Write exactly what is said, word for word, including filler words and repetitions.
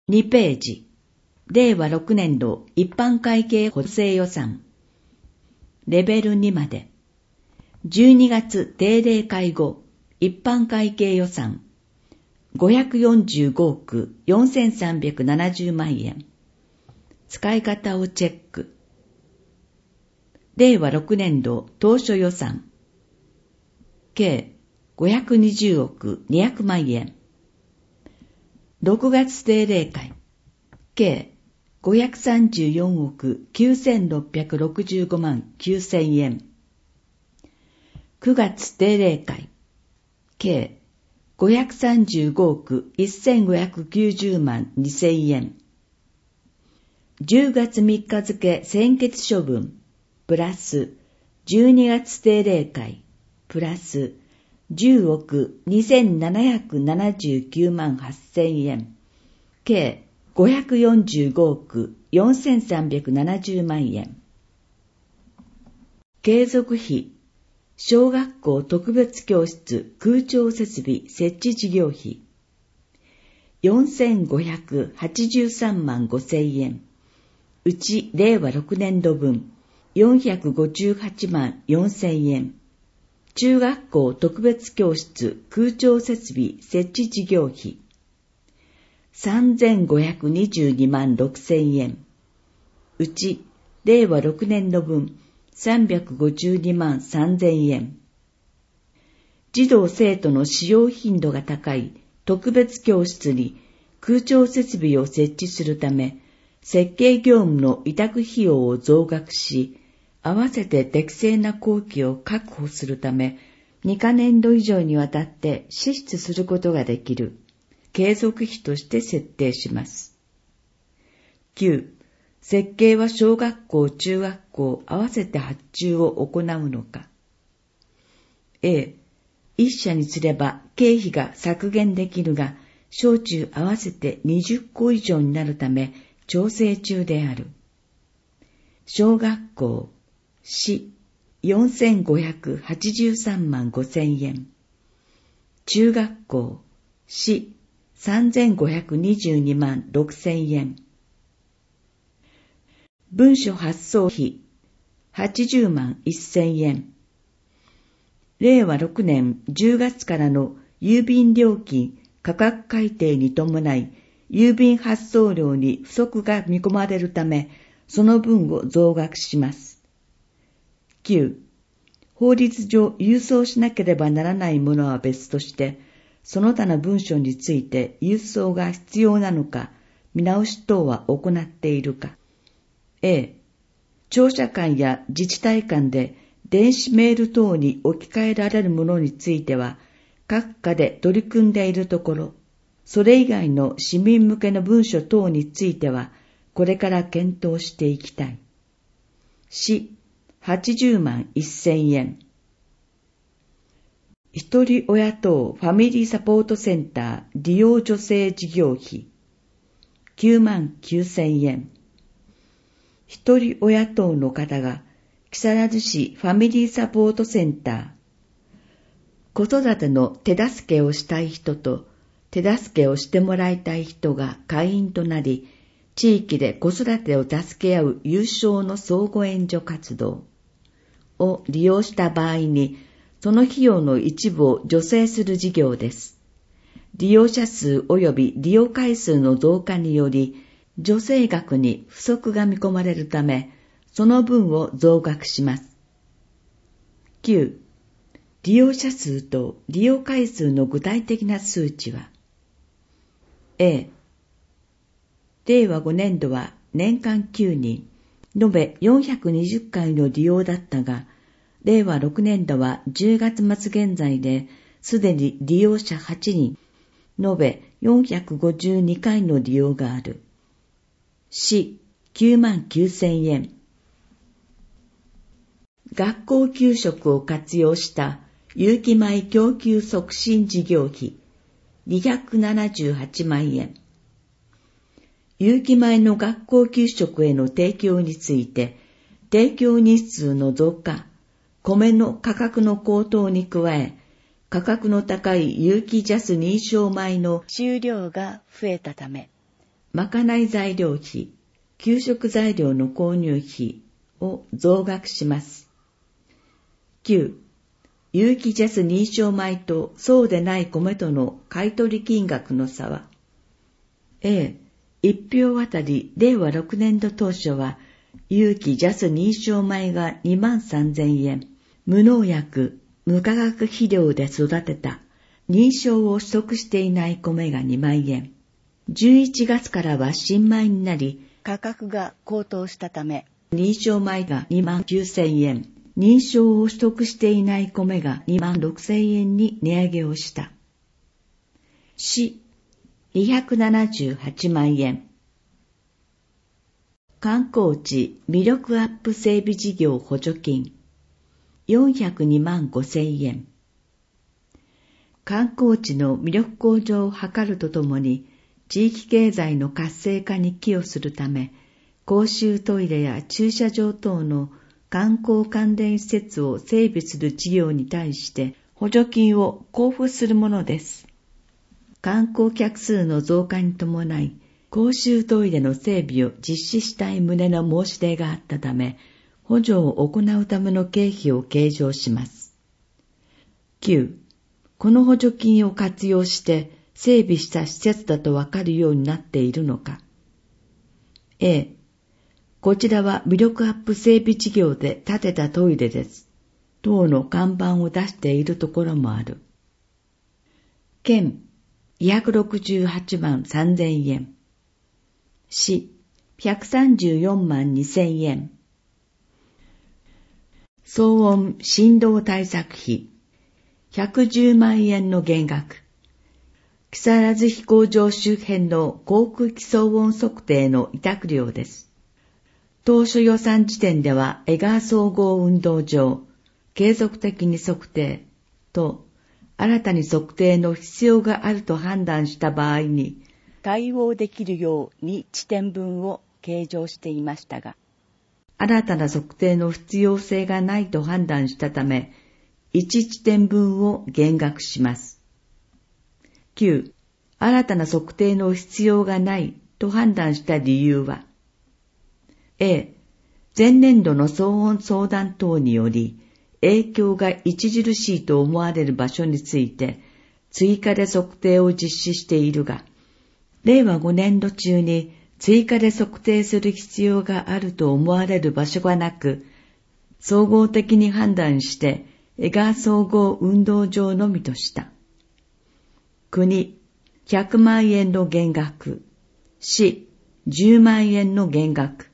にページ、れいわろくねんど一般会計補正予算、レベルにまで、じゅうにがつ定例会後一般会計予算、ごひゃくよんじゅうごおくよんせんさんびゃくななじゅうまんえん、使い方をチェック。れいわろくねんど当初予算、計ごひゃくにじゅうおくにひゃくまんえん。ろくがつ定例会、計ごひゃくさんじゅうよんおくきゅうせんろっぴゃくろくじゅうごまんきゅうせんえん。くがつ定例会、計ごひゃくさんじゅうごおくせんごひゃくきゅうじゅうまんにせんえん。じゅうがつみっか付専決処分、プラスじゅうにがつ定例会、プラスじゅうおくにせんななひゃくななじゅうきゅうまんはっせんえん、計ごひゃくよんじゅうごおくよんせんさんびゃくななじゅうまんえん。継続費、小学校特別教室空調設備設置事業費、よんせんごひゃくはちじゅうさんまんごせんえん、うちれいわろくねんど分よんひゃくごじゅうはちまんよんせんえん、中学校特別教室空調設備設置事業費、さんぜんごひゃくにじゅうにまんろくせんえん、うちれいわろくねんど分さんびゃくごじゅうにまんさんぜんえん。児童生徒の使用頻度が高い特別教室に空調設備を設置するため、設計業務の委託費用を増額し、合わせて適正な工期を確保するため、にかねんど以上にわたって支出することができる継続費として設定します。きゅう、設計は小学校、中学校合わせて発注を行うのか。A、一社にすれば経費が削減できるが、小中合わせてにじゅっこ以上になるため調整中である。小学校、市、よんせんごひゃくはちじゅうさんまんごせんえん。中学校、市、さんぜんごひゃくにじゅうにまんろくせんえん。文書発送費、はちじゅうまんせんえん。れいわろくねんじゅうがつからの郵便料金価格改定に伴い、郵便発送料に不足が見込まれるため、その分を増額します。きゅう、法律上郵送しなければならないものは別として、その他の文書について郵送が必要なのか、見直し等は行っているか。A、庁舎間や自治体間で電子メール等に置き換えられるものについては、各課で取り組んでいるところ、それ以外の市民向けの文書等については、これから検討していきたい。市、はちじゅうまんせんえん。一人親等ファミリーサポートセンター利用助成事業費、きゅうまんきゅうせんえん。一人親等の方が、木更津市ファミリーサポートセンター、子育ての手助けをしたい人と手助けをしてもらいたい人が会員となり、地域で子育てを助け合う有償の相互援助活動を利用した場合に、その費用の一部を助成する事業です。利用者数及び利用回数の増加により、助成額に不足が見込まれるため、その分を増額します。きゅう、利用者数と利用回数の具体的な数値は、A、れいわごねんどは年間きゅうにん、延べよんひゃくにじゅっかいの利用だったが、れいわろくねんどはじゅうがつ末現在ですでに利用者はちにん、延べよんひゃくごじゅうにかいの利用がある。市、きゅうまんきゅうせんえん。学校給食を活用した有機米供給促進事業費、にひゃくななじゅうはちまんえん。有機米の学校給食への提供について、提供日数の増加、米の価格の高騰に加え、価格の高い有機ジャス認証米の収量が増えたため、 まかない材料費、給食材料の購入費を増額します。きゅう、有機ジャス認証米とそうでない米との買取金額の差は、A、いち票あたりれいわろくねんど当初は、有機ジャス認証米がにまんさんぜんえん、無農薬、無化学肥料で育てた認証を取得していない米がにまんえん。じゅういちがつからは新米になり、価格が高騰したため、認証米がにまんきゅうせんえん、認証を取得していない米がにまんろくせんえんに値上げをした。市、にひゃくななじゅうはちまんえん。観光地魅力アップ整備事業補助金、よんひゃくにまんごせんえん。観光地の魅力向上を図るとともに、地域経済の活性化に寄与するため、公衆トイレや駐車場等の観光関連施設を整備する事業に対して補助金を交付するものです。観光客数の増加に伴い、公衆トイレの整備を実施したい旨の申し出があったため、補助を行うための経費を計上します。きゅう、この補助金を活用して整備した施設だとわかるようになっているのか。A、こちらは魅力アップ整備事業で建てたトイレです。等の看板を出しているところもある。県、にひゃくろくじゅうはちまんさんぜんえん。市、ひゃくさんじゅうよんまんにせんえん。騒音振動対策費、ひゃくじゅうまんえんの減額。木更津飛行場周辺の航空機騒音測定の委託料です。当初予算時点では江川総合運動場、継続的に測定と、新たに測定の必要があると判断した場合に、対応できるように地点分を計上していましたが、新たな測定の必要性がないと判断したため、いち地点分を減額します。きゅう、新たな測定の必要がないと判断した理由は、A、前年度の騒音相談等により、影響が著しいと思われる場所について、追加で測定を実施しているが、れいわごねんど中に追加で測定する必要があると思われる場所がなく、総合的に判断して、江川総合運動場のみとした。国、ひゃくまんえんの減額。市、じゅうまんえんの減額。